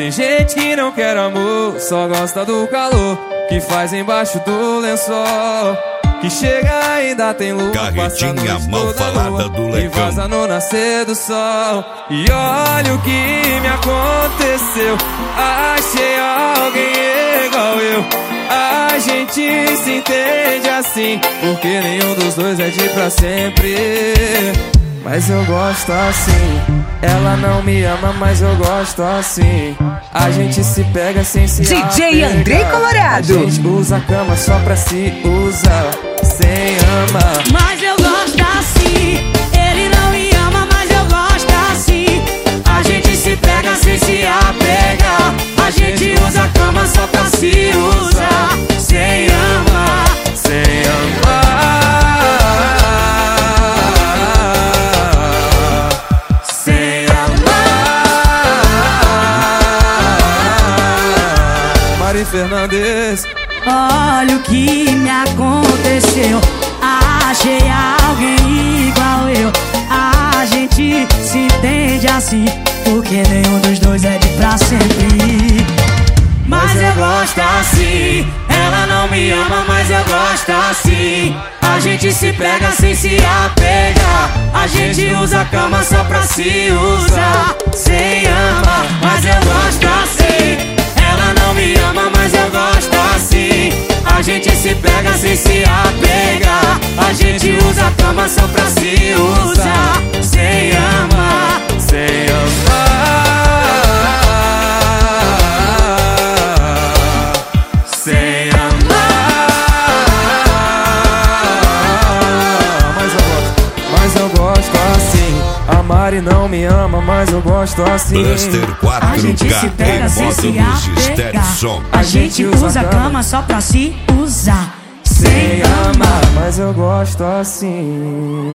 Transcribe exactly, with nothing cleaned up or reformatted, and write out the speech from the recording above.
Tem gente que não quer amor, só gosta do calor que faz embaixo do lençol, que chega ainda tem luz, Carretinha mal falada do e Legão. vaza no nascer do sol. E olha o que me aconteceu, achei alguém igual eu. A gente se entende assim, porque nenhum dos dois é de pra sempre. Mas eu gosto assim. Ela não me ama, mas eu gosto assim. A gente se pega sem se D J apegar. Andrei Colorado. A gente usa a cama só pra se usar, sem amar. Mas eu gosto assim. Ele não me ama, mas eu gosto assim. A gente se pega sem se apegar. A gente usa a cama só pra se usar, sem amar, sem amar. sem amar. Mari Fernandes. Olha o que me aconteceu, achei alguém igual eu. A gente se entende assim, porque nenhum dos dois é de pra sempre. Mas eu gosto assim. Ela não me ama, mas eu gosto assim. A gente se pega sem se apegar. A gente usa a cama só pra se usar, sem amar. Mas eu gosto assim. Ela não me ama, mas eu gosto assim. A gente se pega sem se apegar. A gente usa a cama só pra se usar, sem amar, sem amar. sem amar. Mas eu gosto, mas eu gosto assim. A Mari não me ama, mas eu gosto assim. Buster A quatro gente se K pega em sem se módulos apegar. Stetson. A gente usa a cama só pra se usar, sem amar. Mas eu gosto assim.